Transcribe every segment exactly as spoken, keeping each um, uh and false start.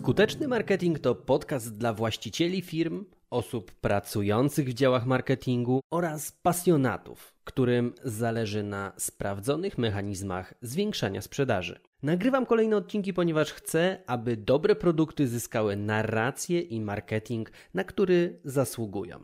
Skuteczny marketing to podcast dla właścicieli firm, osób pracujących w działach marketingu oraz pasjonatów, którym zależy na sprawdzonych mechanizmach zwiększania sprzedaży. Nagrywam kolejne odcinki, ponieważ chcę, aby dobre produkty zyskały narrację i marketing, na który zasługują.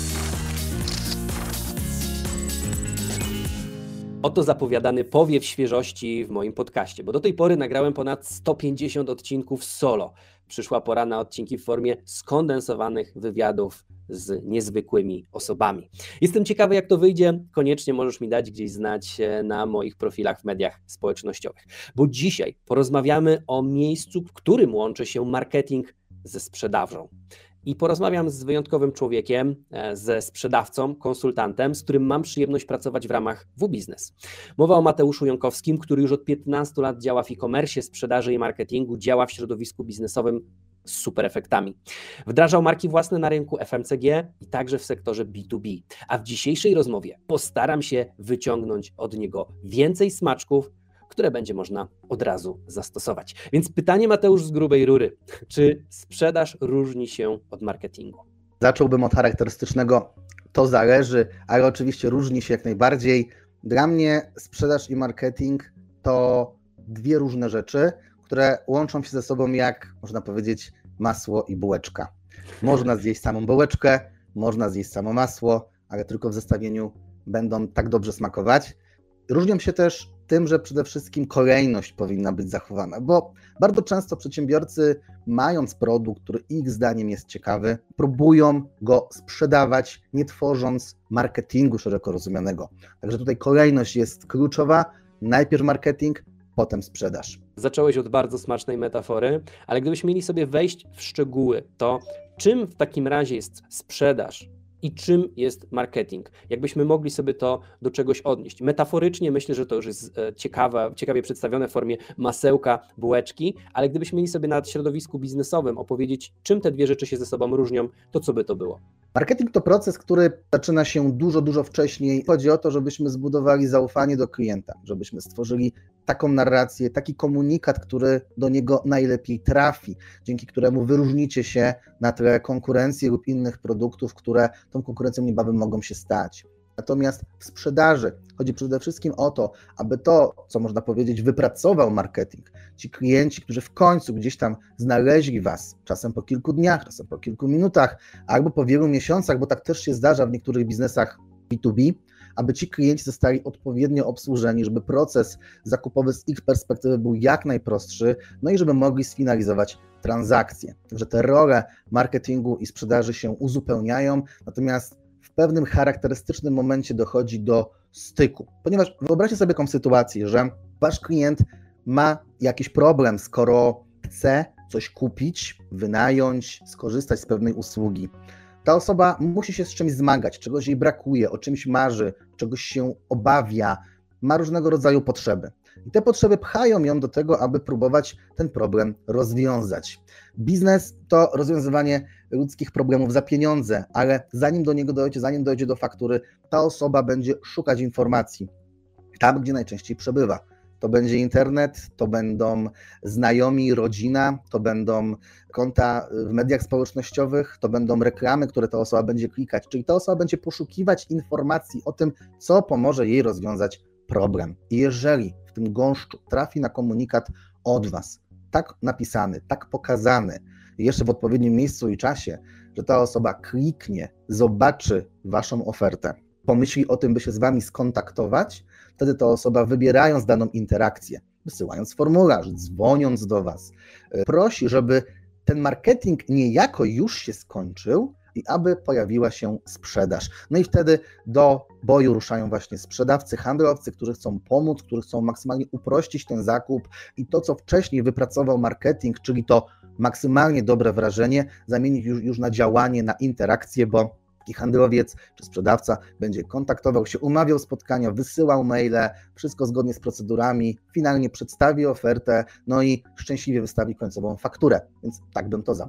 Oto zapowiadany powiew świeżości w moim podcaście, bo do tej pory nagrałem ponad sto pięćdziesiąt odcinków solo. Przyszła pora na odcinki w formie skondensowanych wywiadów z niezwykłymi osobami. Jestem ciekawy, jak to wyjdzie. Koniecznie możesz mi dać gdzieś znać na moich profilach w mediach społecznościowych. Bo dzisiaj porozmawiamy o miejscu, w którym łączy się marketing ze sprzedażą. I porozmawiam z wyjątkowym człowiekiem, ze sprzedawcą, konsultantem, z którym mam przyjemność pracować w ramach W-Biznes. Mowa o Mateuszu Jąkowskim, który już od piętnastu lat działa w e-commerce, sprzedaży i marketingu, działa w środowisku biznesowym z super efektami. Wdrażał marki własne na rynku F M C G i także w sektorze B dwa B. A w dzisiejszej rozmowie postaram się wyciągnąć od niego więcej smaczków, które będzie można od razu zastosować. Więc pytanie, Mateusz, z grubej rury. Czy sprzedaż różni się od marketingu? Zacząłbym od charakterystycznego, to zależy, ale oczywiście różni się jak najbardziej. Dla mnie sprzedaż i marketing to dwie różne rzeczy, które łączą się ze sobą jak, można powiedzieć, masło i bułeczka. Można zjeść samą bułeczkę, można zjeść samo masło, ale tylko w zestawieniu będą tak dobrze smakować. Różnią się też tym, że przede wszystkim kolejność powinna być zachowana, bo bardzo często przedsiębiorcy, mając produkt, który ich zdaniem jest ciekawy, próbują go sprzedawać, nie tworząc marketingu szeroko rozumianego. Także tutaj kolejność jest kluczowa, najpierw marketing, potem sprzedaż. Zacząłeś od bardzo smacznej metafory, ale gdybyśmy mieli sobie wejść w szczegóły, to czym w takim razie jest sprzedaż i czym jest marketing? Jakbyśmy mogli sobie to do czegoś odnieść. Metaforycznie myślę, że to już jest ciekawe, ciekawie przedstawione w formie masełka, bułeczki, ale gdybyśmy mieli sobie na środowisku biznesowym opowiedzieć, czym te dwie rzeczy się ze sobą różnią, to co by to było? Marketing to proces, który zaczyna się dużo, dużo wcześniej. Chodzi o to, żebyśmy zbudowali zaufanie do klienta, żebyśmy stworzyli taką narrację, taki komunikat, który do niego najlepiej trafi, dzięki któremu wyróżnicie się na tle konkurencji lub innych produktów, które tą konkurencją niebawem mogą się stać. Natomiast w sprzedaży chodzi przede wszystkim o to, aby to, co można powiedzieć, wypracował marketing, ci klienci, którzy w końcu gdzieś tam znaleźli Was, czasem po kilku dniach, czasem po kilku minutach, albo po wielu miesiącach, bo tak też się zdarza w niektórych biznesach B dwa B, aby ci klienci zostali odpowiednio obsłużeni, żeby proces zakupowy z ich perspektywy był jak najprostszy, no i żeby mogli sfinalizować transakcje. Także te role marketingu i sprzedaży się uzupełniają, natomiast w pewnym charakterystycznym momencie dochodzi do styku. Ponieważ wyobraźcie sobie taką sytuację, że wasz klient ma jakiś problem, skoro chce coś kupić, wynająć, skorzystać z pewnej usługi. Ta osoba musi się z czymś zmagać, czegoś jej brakuje, o czymś marzy, czegoś się obawia, ma różnego rodzaju potrzeby. I te potrzeby pchają ją do tego, aby próbować ten problem rozwiązać. Biznes to rozwiązywanie ludzkich problemów za pieniądze, ale zanim do niego dojdzie, zanim dojdzie do faktury, ta osoba będzie szukać informacji tam, gdzie najczęściej przebywa. To będzie internet, to będą znajomi, rodzina, to będą konta w mediach społecznościowych, to będą reklamy, które ta osoba będzie klikać, czyli ta osoba będzie poszukiwać informacji o tym, co pomoże jej rozwiązać problem. I jeżeli w tym gąszczu trafi na komunikat od Was, tak napisany, tak pokazany, jeszcze w odpowiednim miejscu i czasie, że ta osoba kliknie, zobaczy Waszą ofertę, pomyśli o tym, by się z Wami skontaktować, wtedy ta osoba, wybierając daną interakcję, wysyłając formularz, dzwoniąc do Was, prosi, żeby ten marketing niejako już się skończył i aby pojawiła się sprzedaż. No i wtedy do boju ruszają właśnie sprzedawcy, handlowcy, którzy chcą pomóc, którzy chcą maksymalnie uprościć ten zakup i to, co wcześniej wypracował marketing, czyli to maksymalnie dobre wrażenie, zamienić już, już na działanie, na interakcję, bo taki handlowiec czy sprzedawca będzie kontaktował się, umawiał spotkania, wysyłał maile, wszystko zgodnie z procedurami, finalnie przedstawi ofertę, no i szczęśliwie wystawi końcową fakturę, więc tak bym to zabrał.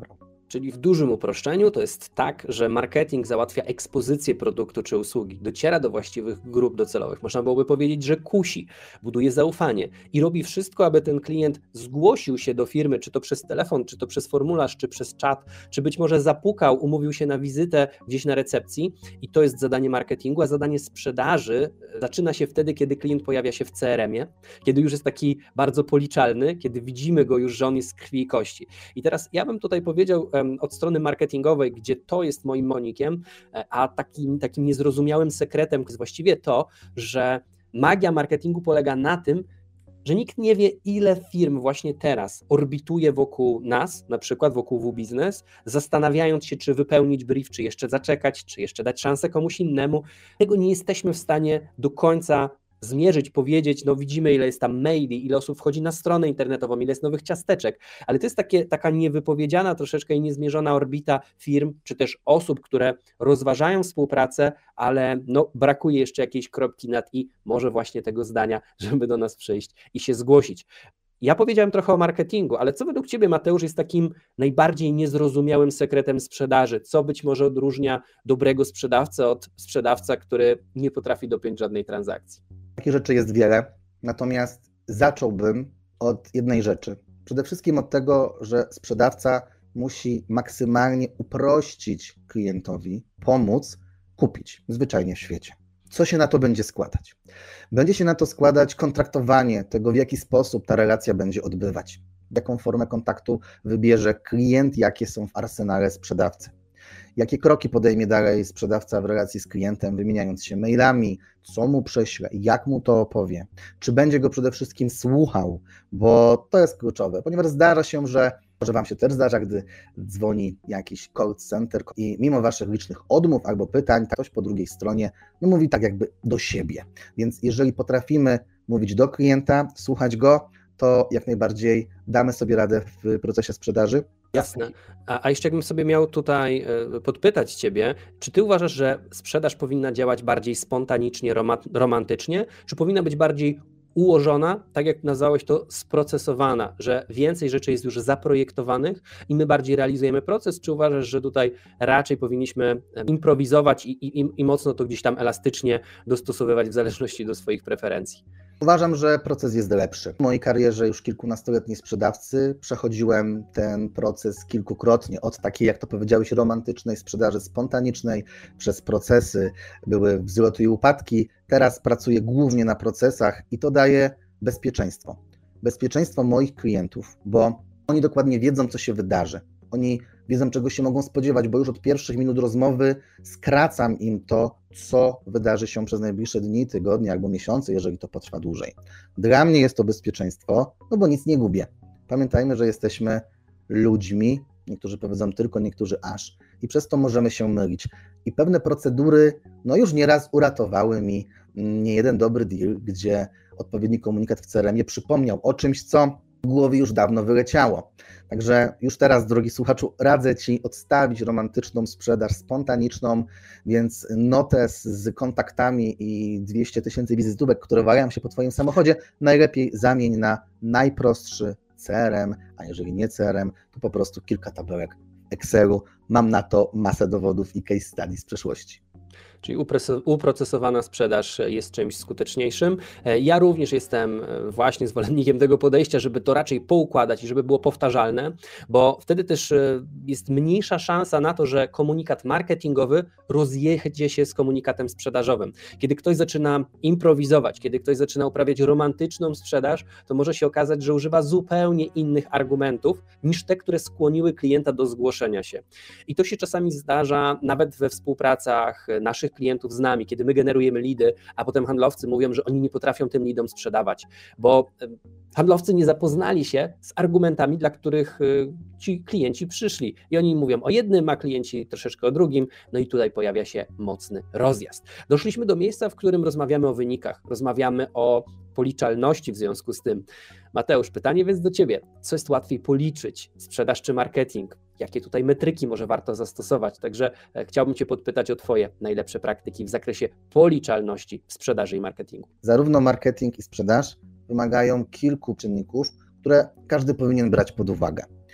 Czyli w dużym uproszczeniu to jest tak, że marketing załatwia ekspozycję produktu czy usługi, dociera do właściwych grup docelowych. Można byłoby powiedzieć, że kusi, buduje zaufanie i robi wszystko, aby ten klient zgłosił się do firmy, czy to przez telefon, czy to przez formularz, czy przez czat, czy być może zapukał, umówił się na wizytę gdzieś na recepcji i to jest zadanie marketingu, a zadanie sprzedaży zaczyna się wtedy, kiedy klient pojawia się w C R M-ie, kiedy już jest taki bardzo policzalny, kiedy widzimy go już, że on jest z krwi i kości. I teraz ja bym tutaj powiedział od strony marketingowej, gdzie to jest moim monikiem, a takim, takim niezrozumiałym sekretem jest właściwie to, że magia marketingu polega na tym, że nikt nie wie, ile firm właśnie teraz orbituje wokół nas, na przykład wokół W-Biznes, zastanawiając się, czy wypełnić brief, czy jeszcze zaczekać, czy jeszcze dać szansę komuś innemu. Tego nie jesteśmy w stanie do końca zmierzyć, powiedzieć, no widzimy, ile jest tam maili, ile osób wchodzi na stronę internetową, ile jest nowych ciasteczek, ale to jest takie, taka niewypowiedziana troszeczkę i niezmierzona orbita firm, czy też osób, które rozważają współpracę, ale no, brakuje jeszcze jakiejś kropki nad i, może właśnie tego zdania, żeby do nas przyjść i się zgłosić. Ja powiedziałem trochę o marketingu, ale co według Ciebie, Mateusz, jest takim najbardziej niezrozumiałym sekretem sprzedaży? Co być może odróżnia dobrego sprzedawcę od sprzedawca, który nie potrafi dopiąć żadnej transakcji? Takich rzeczy jest wiele, natomiast zacząłbym od jednej rzeczy. Przede wszystkim od tego, że sprzedawca musi maksymalnie uprościć klientowi, pomóc kupić, zwyczajnie w świecie. Co się na to będzie składać? Będzie się na to składać kontraktowanie tego, w jaki sposób ta relacja będzie odbywać, jaką formę kontaktu wybierze klient, jakie są w arsenale sprzedawcy. Jakie kroki podejmie dalej sprzedawca w relacji z klientem, wymieniając się mailami, co mu prześle, jak mu to opowie, czy będzie go przede wszystkim słuchał, bo to jest kluczowe, ponieważ zdarza się, że może Wam się też zdarza, gdy dzwoni jakiś call center i mimo Waszych licznych odmów albo pytań, ktoś po drugiej stronie no, mówi tak jakby do siebie. Więc jeżeli potrafimy mówić do klienta, słuchać go, to jak najbardziej damy sobie radę w procesie sprzedaży. Jasne. A, a jeszcze jakbym sobie miał tutaj podpytać Ciebie, czy Ty uważasz, że sprzedaż powinna działać bardziej spontanicznie, romantycznie, czy powinna być bardziej ułożona, tak jak nazwałeś to, sprocesowana, że więcej rzeczy jest już zaprojektowanych i my bardziej realizujemy proces, czy uważasz, że tutaj raczej powinniśmy improwizować i, i, i mocno to gdzieś tam elastycznie dostosowywać w zależności do swoich preferencji? Uważam, że proces jest lepszy. W mojej karierze już kilkunastoletniej sprzedawcy przechodziłem ten proces kilkukrotnie, od takiej, jak to powiedziałeś, romantycznej sprzedaży spontanicznej, przez procesy, były wzloty i upadki. Teraz pracuję głównie na procesach i to daje bezpieczeństwo. Bezpieczeństwo moich klientów, bo oni dokładnie wiedzą, co się wydarzy. Oni wiedzą, czego się mogą spodziewać, bo już od pierwszych minut rozmowy skracam im to, co wydarzy się przez najbliższe dni, tygodnie albo miesiące, jeżeli to potrwa dłużej. Dla mnie jest to bezpieczeństwo, no bo nic nie gubię. Pamiętajmy, że jesteśmy ludźmi, niektórzy powiedzą tylko, niektórzy aż, i przez to możemy się mylić. I pewne procedury, no już nieraz uratowały mi niejeden dobry deal, gdzie odpowiedni komunikat w C R M-ie przypomniał o czymś, co w głowie już dawno wyleciało. Także już teraz, drogi słuchaczu, radzę Ci odstawić romantyczną sprzedaż spontaniczną, więc notes z kontaktami i dwieście tysięcy wizytówek, które walają się po Twoim samochodzie, najlepiej zamień na najprostszy C R M, a jeżeli nie C R M, to po prostu kilka tabelek w Excelu. Mam na to masę dowodów i case study z przeszłości. Czyli uprocesowana sprzedaż jest czymś skuteczniejszym. Ja również jestem właśnie zwolennikiem tego podejścia, żeby to raczej poukładać i żeby było powtarzalne, bo wtedy też jest mniejsza szansa na to, że komunikat marketingowy rozjedzie się z komunikatem sprzedażowym. Kiedy ktoś zaczyna improwizować, kiedy ktoś zaczyna uprawiać romantyczną sprzedaż, to może się okazać, że używa zupełnie innych argumentów niż te, które skłoniły klienta do zgłoszenia się. I to się czasami zdarza nawet we współpracach naszych klientów z nami, kiedy my generujemy lidy, a potem handlowcy mówią, że oni nie potrafią tym lidom sprzedawać, bo handlowcy nie zapoznali się z argumentami, dla których ci klienci przyszli i oni mówią o jednym, a klienci troszeczkę o drugim, no i tutaj pojawia się mocny rozjazd. Doszliśmy do miejsca, w którym rozmawiamy o wynikach, rozmawiamy o policzalności w związku z tym. Mateusz, pytanie więc do Ciebie, co jest łatwiej policzyć, sprzedaż czy marketing? Jakie tutaj metryki może warto zastosować? Także chciałbym Cię podpytać o Twoje najlepsze praktyki w zakresie policzalności w sprzedaży i marketingu. Zarówno marketing i sprzedaż wymagają kilku czynników, które każdy powinien brać pod uwagę.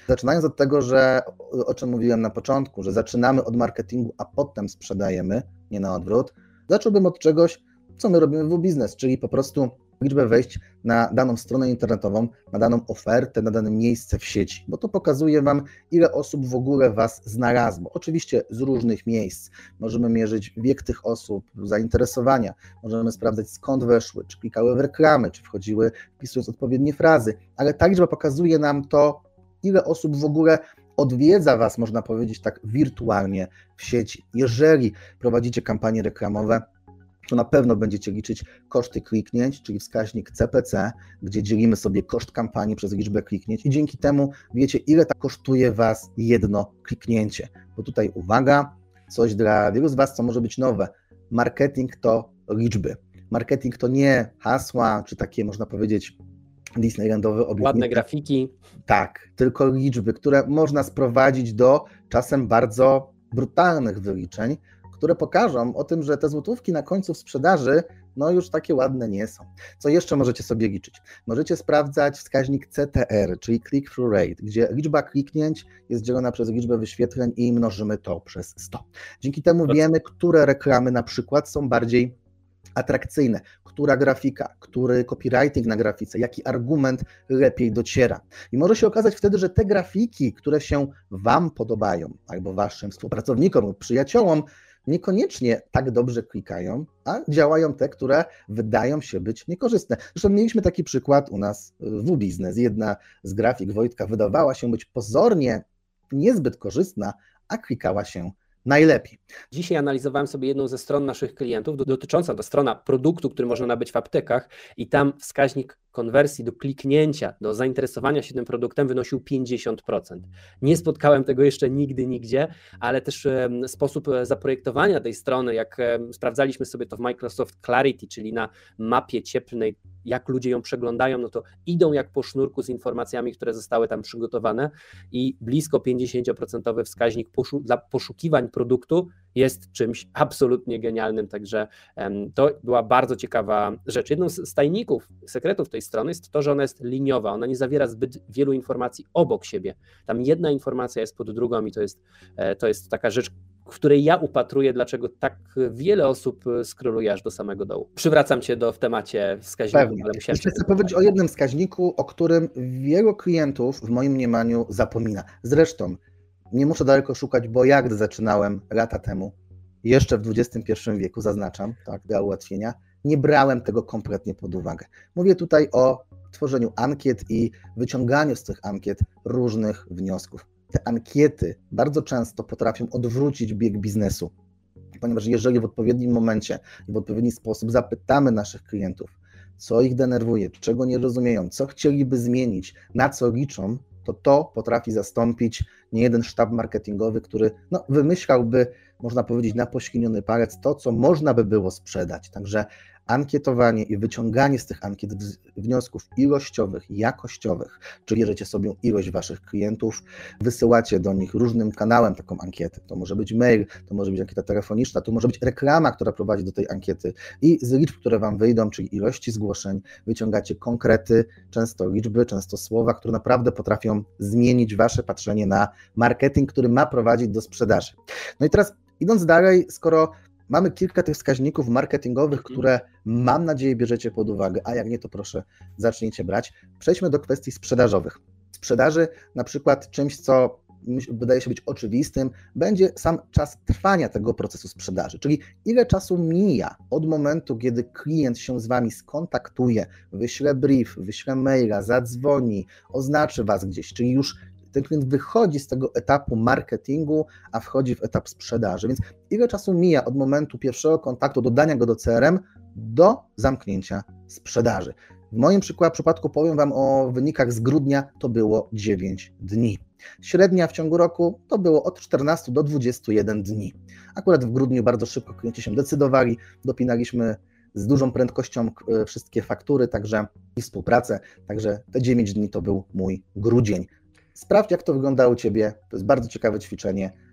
Zaczynając od tego, że o czym mówiłem na początku, że zaczynamy od marketingu, a potem sprzedajemy, nie na odwrót, zacząłbym od czegoś, co my robimy w W-Biznes, czyli po prostu liczbę wejść na daną stronę internetową, na daną ofertę, na dane miejsce w sieci, bo to pokazuje Wam, ile osób w ogóle Was znalazło. Oczywiście z różnych miejsc. Możemy mierzyć wiek tych osób, zainteresowania, możemy sprawdzać, skąd weszły, czy klikały w reklamy, czy wchodziły wpisując odpowiednie frazy, ale ta liczba pokazuje nam to, ile osób w ogóle odwiedza Was, można powiedzieć tak wirtualnie w sieci. Jeżeli prowadzicie kampanie reklamowe, to na pewno będziecie liczyć koszty kliknięć, czyli wskaźnik C P C, gdzie dzielimy sobie koszt kampanii przez liczbę kliknięć i dzięki temu wiecie, ile tak kosztuje Was jedno kliknięcie. Bo tutaj uwaga, coś dla wielu z Was, co może być nowe. Marketing to liczby. Marketing to nie hasła, czy takie, można powiedzieć, Disneylandowe obietnice. Ładne grafiki. Tak, tylko liczby, które można sprowadzić do czasem bardzo brutalnych wyliczeń, które pokażą o tym, że te złotówki na końcu w sprzedaży no już takie ładne nie są. Co jeszcze możecie sobie liczyć? Możecie sprawdzać wskaźnik C T R, czyli click-through rate, gdzie liczba kliknięć jest dzielona przez liczbę wyświetleń i mnożymy to przez sto. Dzięki temu wiemy, które reklamy na przykład są bardziej atrakcyjne, która grafika, który copywriting na grafice, jaki argument lepiej dociera. I może się okazać wtedy, że te grafiki, które się Wam podobają, albo Waszym współpracownikom lub przyjaciołom, niekoniecznie tak dobrze klikają, a działają te, które wydają się być niekorzystne. Zresztą mieliśmy taki przykład u nas w W-Biznes. Jedna z grafik Wojtka wydawała się być pozornie niezbyt korzystna, a klikała się najlepiej. Dzisiaj analizowałem sobie jedną ze stron naszych klientów, dotycząca to strona produktu, który można nabyć w aptekach i tam wskaźnik konwersji do kliknięcia, do zainteresowania się tym produktem wynosił pięćdziesiąt procent. Nie spotkałem tego jeszcze nigdy, nigdzie, ale też sposób zaprojektowania tej strony, jak sprawdzaliśmy sobie to w Microsoft Clarity, czyli na mapie cieplnej, jak ludzie ją przeglądają, no to idą jak po sznurku z informacjami, które zostały tam przygotowane i blisko pięćdziesiąt procent wskaźnik poszu- dla poszukiwań produktu jest czymś absolutnie genialnym, także um, to była bardzo ciekawa rzecz. Jedną z tajników, sekretów tej strony jest to, że ona jest liniowa, ona nie zawiera zbyt wielu informacji obok siebie. Tam jedna informacja jest pod drugą i to jest, to jest taka rzecz, w której ja upatruję, dlaczego tak wiele osób scrolluje aż do samego dołu. Przywracam Cię do w temacie wskaźników. Pewnie. Ale musiałem Chcę powiedzieć o jednym wskaźniku, o którym wielu klientów w moim mniemaniu zapomina. Zresztą nie muszę daleko szukać, bo ja gdy zaczynałem lata temu, jeszcze w dwudziestym pierwszym wieku, zaznaczam, tak, dla ułatwienia, nie brałem tego kompletnie pod uwagę. Mówię tutaj o tworzeniu ankiet i wyciąganiu z tych ankiet różnych wniosków. Te ankiety bardzo często potrafią odwrócić bieg biznesu, ponieważ jeżeli w odpowiednim momencie i w odpowiedni sposób zapytamy naszych klientów, co ich denerwuje, czego nie rozumieją, co chcieliby zmienić, na co liczą, to to potrafi zastąpić niejeden sztab marketingowy, który no, wymyślałby, można powiedzieć, na pośliniony palec to, co można by było sprzedać. Także ankietowanie i wyciąganie z tych ankiet wniosków ilościowych i jakościowych, czyli bierzecie sobie ilość Waszych klientów, wysyłacie do nich różnym kanałem taką ankietę. To może być mail, to może być ankieta telefoniczna, to może być reklama, która prowadzi do tej ankiety i z liczb, które Wam wyjdą, czyli ilości zgłoszeń, wyciągacie konkrety, często liczby, często słowa, które naprawdę potrafią zmienić Wasze patrzenie na marketing, który ma prowadzić do sprzedaży. No i teraz idąc dalej, skoro mamy kilka tych wskaźników marketingowych, które mam nadzieję bierzecie pod uwagę, a jak nie, to proszę zacznijcie brać. Przejdźmy do kwestii sprzedażowych. Sprzedaży na przykład czymś, co wydaje się być oczywistym, będzie sam czas trwania tego procesu sprzedaży, czyli ile czasu mija od momentu, kiedy klient się z Wami skontaktuje, wyśle brief, wyśle maila, zadzwoni, oznaczy Was gdzieś, czyli już ten klient wychodzi z tego etapu marketingu, a wchodzi w etap sprzedaży. Więc ile czasu mija od momentu pierwszego kontaktu, dodania go do C R M, do zamknięcia sprzedaży? W moim przykład, przypadku powiem Wam o wynikach z grudnia, to było dziewięć dni. Średnia w ciągu roku to było od czternastu do dwudziestu jeden dni. Akurat w grudniu bardzo szybko klienci się decydowali, dopinaliśmy z dużą prędkością wszystkie faktury, także i współpracę, także te dziewięć dni to był mój grudzień. Sprawdź, jak to wygląda u Ciebie, to jest bardzo ciekawe ćwiczenie.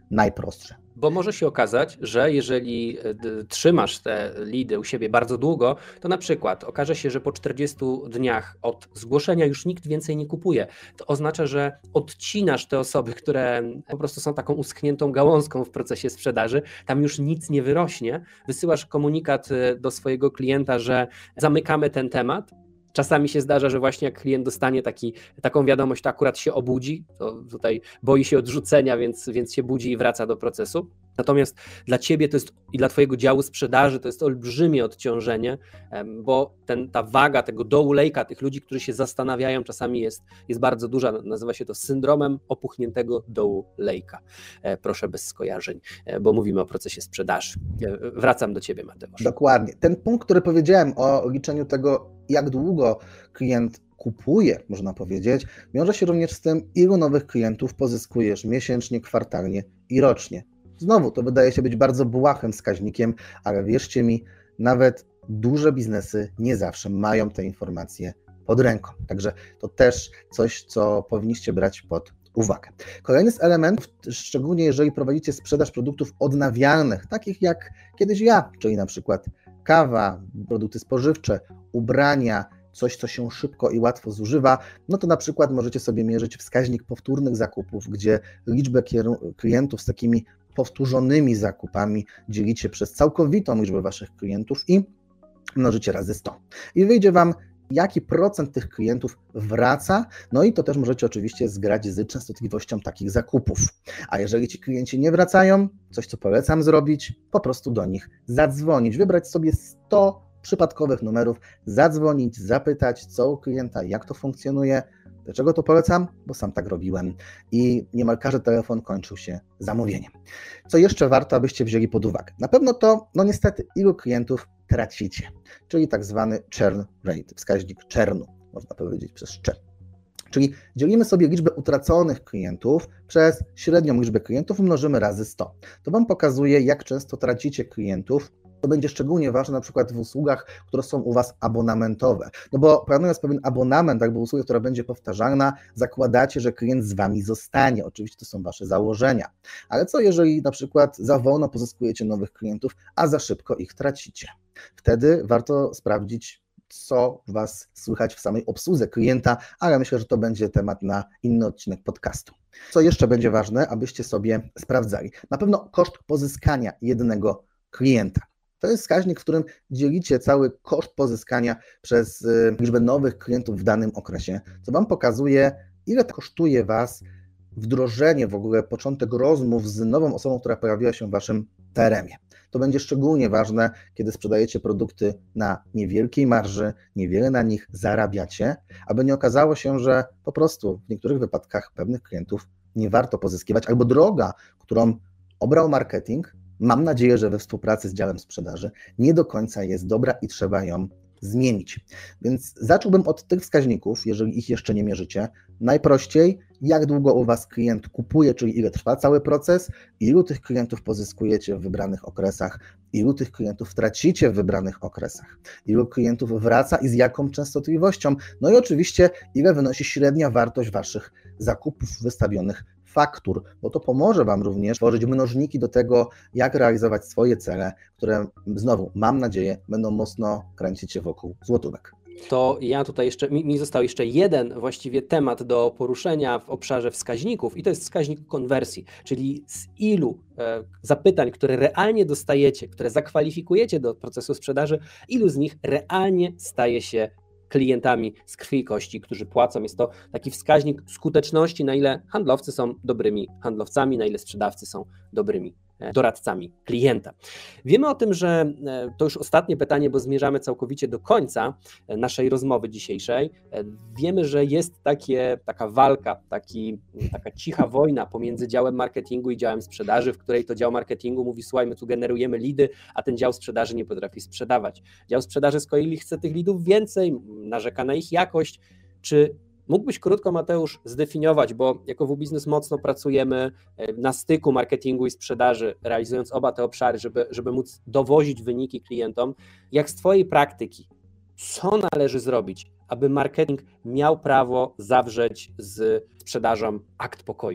najprostsze. Bo może się okazać, że jeżeli trzymasz te lidy u siebie bardzo długo, to na przykład okaże się, że po czterdziestu dniach od zgłoszenia już nikt więcej nie kupuje. To oznacza, że odcinasz te osoby, które po prostu są taką uschniętą gałązką w procesie sprzedaży, tam już nic nie wyrośnie, wysyłasz komunikat do swojego klienta, że zamykamy ten temat. Czasami się zdarza, że właśnie jak klient dostanie taki, taką wiadomość, to akurat się obudzi, to tutaj boi się odrzucenia, więc, więc się budzi i wraca do procesu. Natomiast dla ciebie to jest i dla twojego działu sprzedaży to jest olbrzymie odciążenie, bo ten, ta waga tego dołu lejka, tych ludzi, którzy się zastanawiają, czasami jest, jest bardzo duża. Nazywa się to syndromem opuchniętego dołu lejka. Proszę bez skojarzeń, bo mówimy o procesie sprzedaży. Wracam do ciebie, Mateusz. Dokładnie. Ten punkt, który powiedziałem o liczeniu tego, jak długo klient kupuje, można powiedzieć, wiąże się również z tym, ilu nowych klientów pozyskujesz miesięcznie, kwartalnie i rocznie. Znowu, to wydaje się być bardzo błahym wskaźnikiem, ale wierzcie mi, nawet duże biznesy nie zawsze mają te informacje pod ręką. Także to też coś, co powinniście brać pod uwagę. Kolejny z elementów, szczególnie jeżeli prowadzicie sprzedaż produktów odnawialnych, takich jak kiedyś ja, czyli na przykład kawa, produkty spożywcze, ubrania, coś, co się szybko i łatwo zużywa, no to na przykład możecie sobie mierzyć wskaźnik powtórnych zakupów, gdzie liczbę klientów z takimi powtórzonymi zakupami dzielicie przez całkowitą liczbę waszych klientów i mnożycie razy sto. I wyjdzie wam, jaki procent tych klientów wraca, no i to też możecie oczywiście zgrać z częstotliwością takich zakupów. A jeżeli ci klienci nie wracają, coś co polecam zrobić, po prostu do nich zadzwonić, wybrać sobie sto przypadkowych numerów, zadzwonić, zapytać co u klienta, jak to funkcjonuje. Dlaczego to polecam? Bo sam tak robiłem i niemal każdy telefon kończył się zamówieniem. Co jeszcze warto, abyście wzięli pod uwagę? Na pewno to, no niestety, ilu klientów tracicie, czyli tak zwany churn rate, wskaźnik churnu, można powiedzieć przez cze. Czyli dzielimy sobie liczbę utraconych klientów przez średnią liczbę klientów, mnożymy razy sto. To Wam pokazuje, jak często tracicie klientów. To będzie szczególnie ważne na przykład w usługach, które są u Was abonamentowe. No bo planując pewien abonament albo usługę, która będzie powtarzalna, zakładacie, że klient z Wami zostanie. Oczywiście to są Wasze założenia. Ale co jeżeli na przykład za wolno pozyskujecie nowych klientów, a za szybko ich tracicie? Wtedy warto sprawdzić, co Was słychać w samej obsłudze klienta, ale myślę, że to będzie temat na inny odcinek podcastu. Co jeszcze będzie ważne, abyście sobie sprawdzali? Na pewno koszt pozyskania jednego klienta. To jest wskaźnik, w którym dzielicie cały koszt pozyskania przez liczbę nowych klientów w danym okresie, co Wam pokazuje, ile to kosztuje Was wdrożenie, w ogóle początek rozmów z nową osobą, która pojawiła się w Waszym T R M-ie. To będzie szczególnie ważne, kiedy sprzedajecie produkty na niewielkiej marży, niewiele na nich zarabiacie, aby nie okazało się, że po prostu w niektórych wypadkach pewnych klientów nie warto pozyskiwać, albo droga, którą obrał marketing, mam nadzieję, że we współpracy z działem sprzedaży nie do końca jest dobra i trzeba ją zmienić. Więc zacząłbym od tych wskaźników, jeżeli ich jeszcze nie mierzycie. Najprościej, jak długo u Was klient kupuje, czyli ile trwa cały proces, ilu tych klientów pozyskujecie w wybranych okresach, ilu tych klientów tracicie w wybranych okresach, ilu klientów wraca i z jaką częstotliwością, no i oczywiście ile wynosi średnia wartość Waszych zakupów wystawionych faktur, bo to pomoże Wam również tworzyć mnożniki do tego, jak realizować swoje cele, które znowu, mam nadzieję, będą mocno kręcić się wokół złotówek. To ja tutaj jeszcze, mi, mi został jeszcze jeden właściwie temat do poruszenia w obszarze wskaźników i to jest wskaźnik konwersji, czyli z ilu e, zapytań, które realnie dostajecie, które zakwalifikujecie do procesu sprzedaży, ilu z nich realnie staje się klientami z krwi i kości, którzy płacą. Jest to taki wskaźnik skuteczności, na ile handlowcy są dobrymi handlowcami, na ile sprzedawcy są dobrymi doradcami klienta. Wiemy o tym, że to już ostatnie pytanie, bo zmierzamy całkowicie do końca naszej rozmowy dzisiejszej. Wiemy, że jest takie, taka walka, taki, taka cicha wojna pomiędzy działem marketingu i działem sprzedaży, w której to dział marketingu mówi: słuchaj, my tu generujemy lidy, a ten dział sprzedaży nie potrafi sprzedawać. Dział sprzedaży z kolei chce tych lidów więcej, narzeka na ich jakość. Czy mógłbyś krótko, Mateusz, zdefiniować, bo jako W-Biznes mocno pracujemy na styku marketingu i sprzedaży, realizując oba te obszary, żeby, żeby móc dowozić wyniki klientom. Jak z Twojej praktyki, co należy zrobić, aby marketing miał prawo zawrzeć z sprzedażą akt pokoju?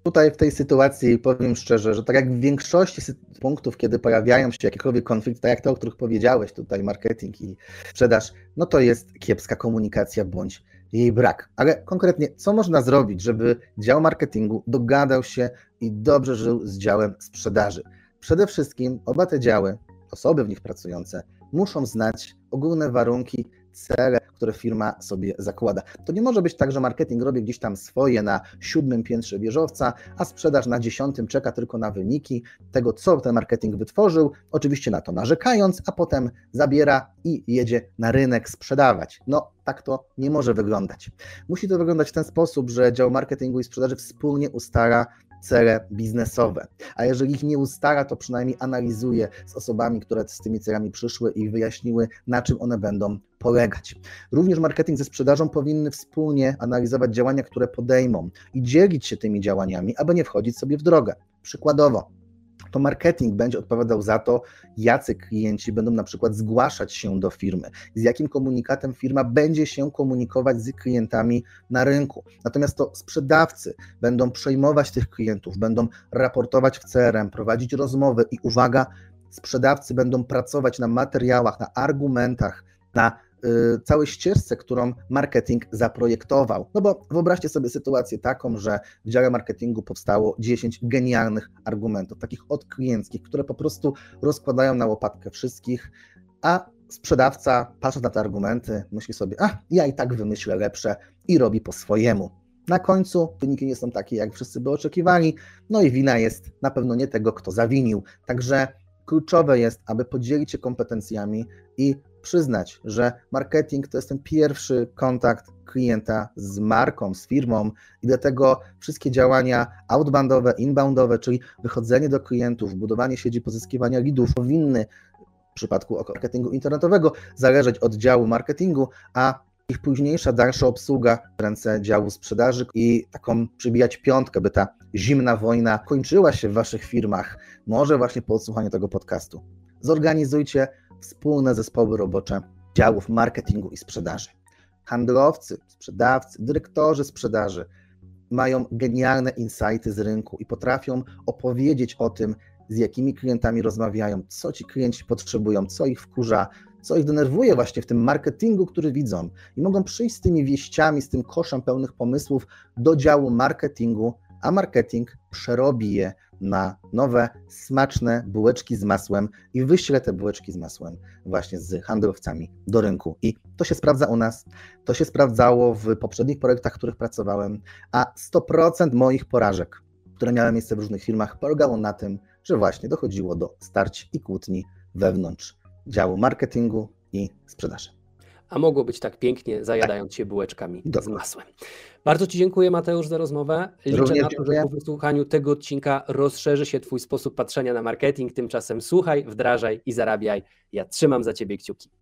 Tutaj w tej sytuacji powiem szczerze, że tak jak w większości punktów, kiedy pojawiają się jakiekolwiek konflikty, tak jak te, o których powiedziałeś tutaj, marketing i sprzedaż, no to jest kiepska komunikacja bądź jej brak. Ale konkretnie, co można zrobić, żeby dział marketingu dogadał się i dobrze żył z działem sprzedaży? Przede wszystkim oba te działy, osoby w nich pracujące, muszą znać ogólne warunki, cele, które firma sobie zakłada. To nie może być tak, że marketing robi gdzieś tam swoje na siódmym piętrze wieżowca, a sprzedaż na dziesiątym czeka tylko na wyniki tego, co ten marketing wytworzył, oczywiście na to narzekając, a potem zabiera i jedzie na rynek sprzedawać. No, tak to nie może wyglądać. Musi to wyglądać w ten sposób, że dział marketingu i sprzedaży wspólnie ustala cele biznesowe, a jeżeli ich nie ustala, to przynajmniej analizuje z osobami, które z tymi celami przyszły i wyjaśniły, na czym one będą polegać. Również marketing ze sprzedażą powinny wspólnie analizować działania, które podejmą i dzielić się tymi działaniami, aby nie wchodzić sobie w drogę. Przykładowo, to marketing będzie odpowiadał za to, jacy klienci będą na przykład zgłaszać się do firmy, z jakim komunikatem firma będzie się komunikować z klientami na rynku. Natomiast to sprzedawcy będą przejmować tych klientów, będą raportować w C R M, prowadzić rozmowy i uwaga, sprzedawcy będą pracować na materiałach, na argumentach, na całej ścieżce, którą marketing zaprojektował. No bo wyobraźcie sobie sytuację taką, że w dziale marketingu powstało dziesięć genialnych argumentów, takich odklieńckich, które po prostu rozkładają na łopatkę wszystkich, a sprzedawca, patrząc na te argumenty, myśli sobie, a ja i tak wymyślę lepsze i robi po swojemu. Na końcu wyniki nie są takie, jak wszyscy by oczekiwali, no i wina jest na pewno nie tego, kto zawinił. Także kluczowe jest, aby podzielić się kompetencjami i przyznać, że marketing to jest ten pierwszy kontakt klienta z marką, z firmą i dlatego wszystkie działania outboundowe, inboundowe, czyli wychodzenie do klientów, budowanie sieci pozyskiwania leadów powinny w przypadku marketingu internetowego zależeć od działu marketingu, a ich późniejsza, dalsza obsługa w ręce działu sprzedaży i taką przybijać piątkę, by ta zimna wojna kończyła się w waszych firmach, może właśnie po odsłuchaniu tego podcastu. Zorganizujcie wspólne zespoły robocze działów marketingu i sprzedaży. Handlowcy, sprzedawcy, dyrektorzy sprzedaży mają genialne insighty z rynku i potrafią opowiedzieć o tym, z jakimi klientami rozmawiają, co ci klienci potrzebują, co ich wkurza, co ich denerwuje właśnie w tym marketingu, który widzą. I mogą przyjść z tymi wieściami, z tym koszem pełnych pomysłów do działu marketingu, a marketing przerobi je na nowe, smaczne bułeczki z masłem i wyśle te bułeczki z masłem właśnie z handlowcami do rynku. I to się sprawdza u nas, to się sprawdzało w poprzednich projektach, w których pracowałem, a sto procent moich porażek, które miały miejsce w różnych firmach, polegało na tym, że właśnie dochodziło do starć i kłótni wewnątrz działu marketingu i sprzedaży. A mogło być tak pięknie, zajadając się bułeczkami z masłem. Bardzo Ci dziękuję, Mateusz, za rozmowę. Liczę Również na to, że po wysłuchaniu tego odcinka rozszerzy się Twój sposób patrzenia na marketing. Tymczasem słuchaj, wdrażaj i zarabiaj. Ja trzymam za Ciebie kciuki.